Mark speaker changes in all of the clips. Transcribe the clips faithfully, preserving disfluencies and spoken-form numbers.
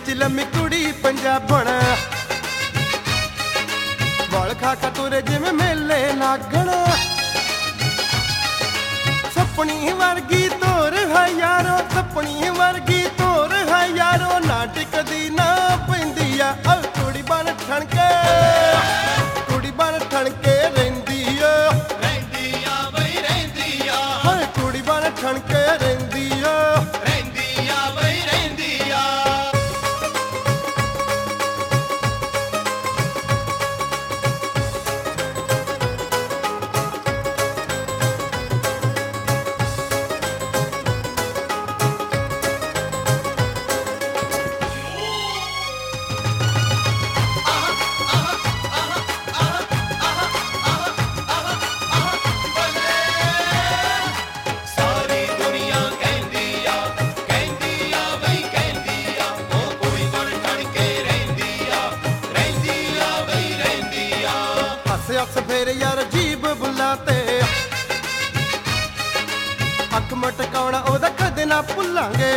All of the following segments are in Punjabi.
Speaker 1: ਵਿੱਚ ਲੰਮੀ ਕੁੜੀ ਪੰਜਾਬਣ ਵਾਲ ਖਾ ਖਾ ਤੁਰੇ ਜਿਵੇਂ ਮੇਲੇ ਲੱਗਣ ਸੱਪਣੀ ਵਰਗੀ ਤੋਰ ਹੈ ਯਾਰੋ ਸੱਪਣੀ ਵਰਗੀ ਤੋਰ ਹੈ ਯਾਰੋ ਨਾ ਟਿਕਦੀ ਨਾ ਪੈਂਦੀ ਆ ਓ ਕੁੜੀ ਬਣ ਠਣ ਕੇ ਕੁੜੀ ਬਣ ਠਣ ਕੇ ਰਹਿੰਦੀ ਆ
Speaker 2: ਰਹਿੰਦੀ ਆ ਬਈ ਰਹਿੰਦੀ ਆ
Speaker 1: ਓਏ ਕੁੜੀ ਬਣ ਠਣ ਕੇ ਰਹਿੰਦੀ ਆ
Speaker 2: ਰਹਿੰਦੀ ਆ ਬਈ ਰਹਿੰਦੀ ਆ ਸਾਰੀ ਦੁਨੀਆ ਕਹਿੰਦੀ ਆ ਕਹਿੰਦੀ ਆ ਬਈ ਕਹਿੰਦੀ ਆ ਉਹ ਕੁੜੀ ਬਣ ਠਣ ਕੇ ਰਹਿੰਦੀ ਆ ਰਹਿੰਦੀ ਆ ਬਈ ਰਹਿੰਦੀ ਆ
Speaker 1: ਹੱਸ ਹੱਸ ਫੇਰ ਯਾਰ ਜੀਬ ਬੁੱਲਾ ਤੇ ਅੱਖ ਮਟਕਾਉਣਾ ਉਹਦਾ ਕਦੇ ਨਾ ਭੁੱਲਾਂਗੇ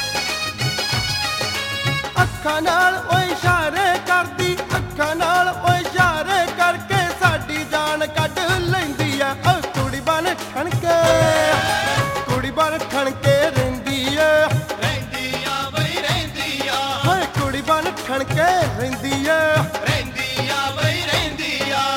Speaker 1: ਅੱਖਾਂ ਨਾਲ ਉਹ ਇਸ਼ਾਰੇ ਕਰਦੀ ਅੱਖਾਂ ਨਾਲ ਉਹ ਇਸ਼ਾਰੇ ਕਰਕੇ ਸਾਡੀ ਜਾਨ ਕੱਢ ਲੈਂਦੀ ਆ ਓ ਕੁੜੀ ਬਣ ਠਣ ਕੇ ਕੁੜੀ ਬਣ ਠਣ ਕੇ ਰਹਿੰਦੀ ਆ
Speaker 2: ਰਹਿੰਦੀ ਆ ਬਈ ਰਹਿੰਦੀ ਆ
Speaker 1: ਓਏ ਕੁੜੀ ਬਣ ਠਣ ਕੇ ਰਹਿੰਦੀ ਆ
Speaker 2: ਰਹਿੰਦੀ ਆ ਬਈ ਰਹਿੰਦੀ ਆ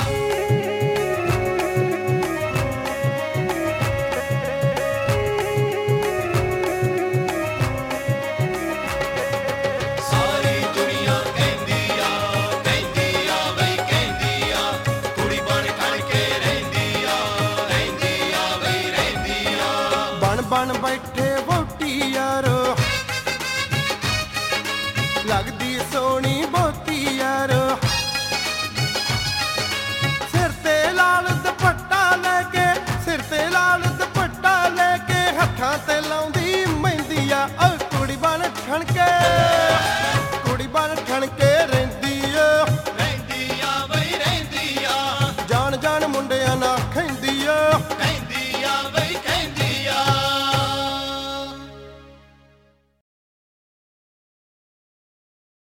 Speaker 2: ਸਾਰੀ ਦੁਨੀਆ ਕਹਿੰਦੀ ਆ ਕਹਿੰਦੀ ਆ ਬਈ ਕਹਿੰਦੀ ਆ ਕੁੜੀ ਬਣ ਠਣ ਕੇ ਰਹਿੰਦੀ ਆ ਰਹਿੰਦੀ ਆ ਬਈ ਰਹਿੰਦੀ ਆ
Speaker 1: ਬਣ ਬਣ ਬੈਠੇ ਵੋਟੀ ਯਾਰੋ ਲੱਗਦੀ ਸੋਹਣੀ ਬਹੁਤੀ ਯਾਰੋ ਸਿਰ ਤੇ ਲਾਲ ਦੁਪੱਟਾ ਲੈ ਕੇ ਸਿਰ ਤੇ ਲਾਲ ਦੁਪੱਟਾ ਲੈ ਕੇ ਹੱਥਾਂ ਤੇ ਲਾਉਂਦੀ ਮਹਿੰਦੀ ਆ ਓ ਕੁੜੀ ਬਣ ਠਣ ਕੇ ਕੁੜੀ ਬਣ ਠਣ ਕੇ